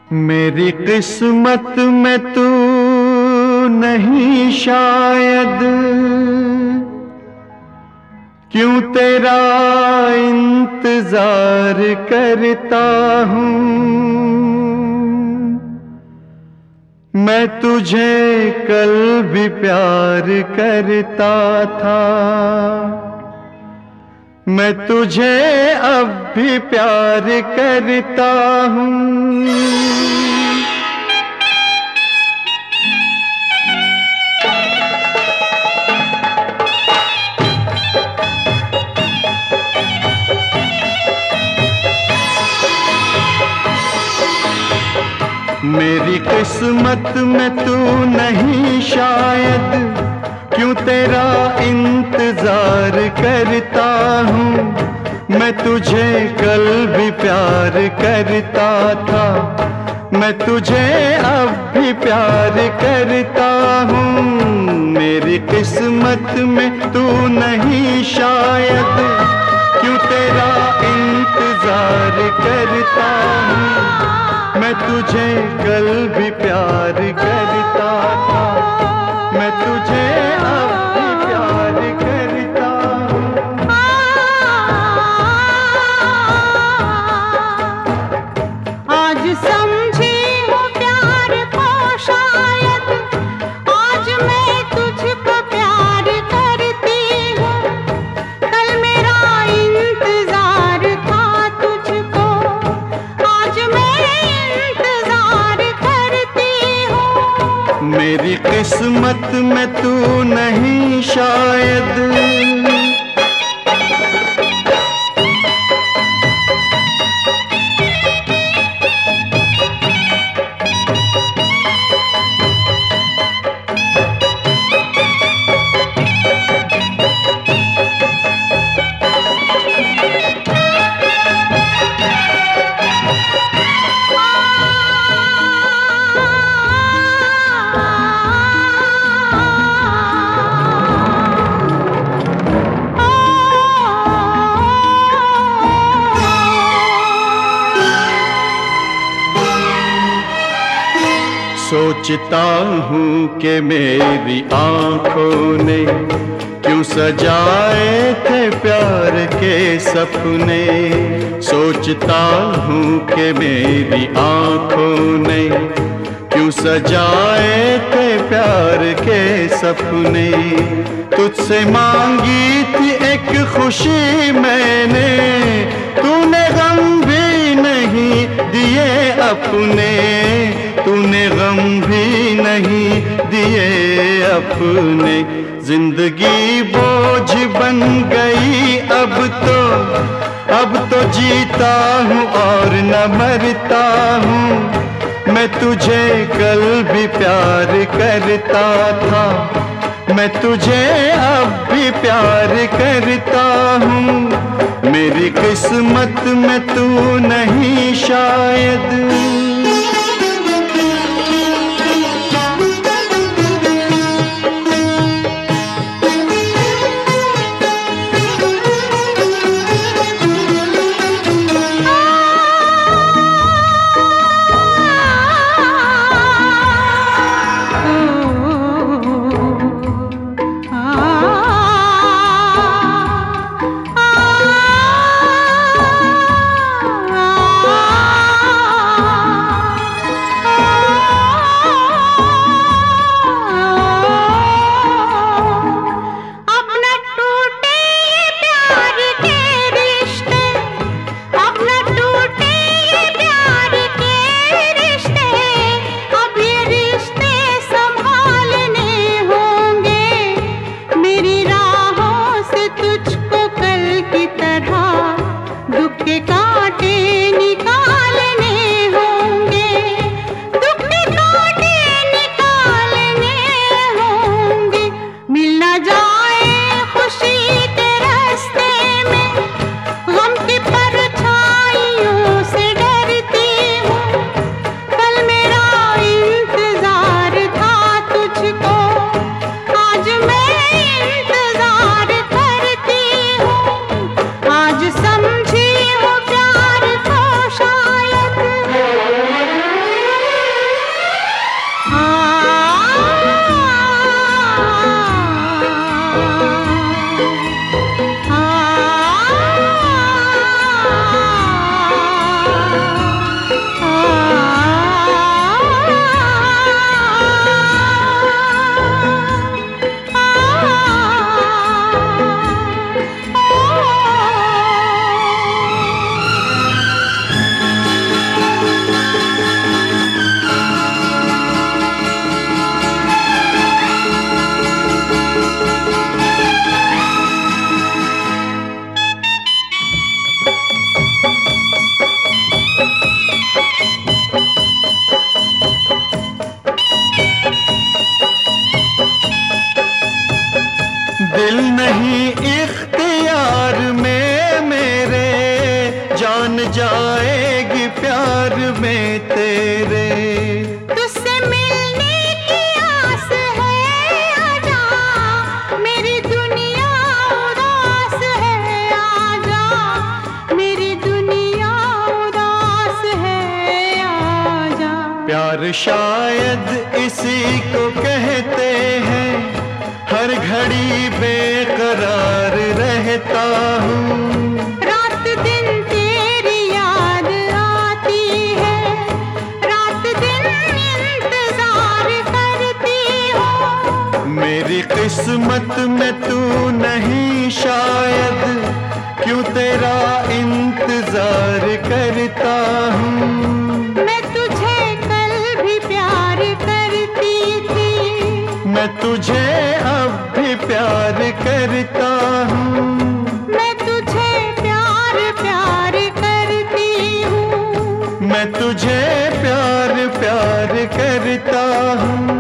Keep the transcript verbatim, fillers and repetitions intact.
मेरी किस्मत में तू नहीं शायद, क्यों तेरा इंतजार करता हूँ। मैं तुझे कल भी प्यार करता था, मैं तुझे अब भी प्यार करता हूँ। मेरी किस्मत में तू नहीं शायद, क्यों तेरा इंतजार करता हूँ। मैं तुझे कल भी प्यार करता था, मैं तुझे अब भी प्यार करता हूँ। मेरी किस्मत में तू नहीं शायद, क्यों तेरा इंतजार करता हूँ। मैं तुझे कल भी प्यार करता था, मैं तुझे अब भी प्यार करता हूँ। आज समझी हो प्यार को शायद, आज मैं तुझको प्यार करती हूँ। कल मेरा इंतजार था तुझको, आज मैं मेरी किस्मत में तू नहीं शायद। सोचता हूँ कि मेरी आँखों ने क्यों सजाए थे प्यार के सपने। सोचता हूँ कि मेरी आँखों ने क्यों सजाए थे प्यार के सपने। तुझसे मांगी थी एक खुशी मैंने, तूने गम भी नहीं दिए अपने, तूने गम भी नहीं दिए अपने। जिंदगी बोझ बन गई अब तो, अब तो जीता हूँ और न मरता हूँ। मैं तुझे कल भी प्यार करता था, मैं तुझे अब भी प्यार करता हूँ। मेरी किस्मत में तू नहीं शायद। जान जाएगी प्यार में तेरे। तुझसे मिलने की आस है, आजा मेरी दुनिया उदास है, आजा मेरी दुनिया उदास है, आजा। प्यार शायद इसी को कहते हैं, हर घड़ी बेकरार रहता हूँ। रात दिन तेरी याद आती है, रात दिन इंतजार करती हूँ। मेरी किस्मत में तू नहीं शायद, क्यों तेरा इंतजार करता हूँ। मैं तुझे कल भी प्यार करती थी, मैं तुझे अब भी प्यार करता हूँ। मैं तुझे प्यार प्यार करती हूँ, मैं तुझे प्यार प्यार करता हूँ।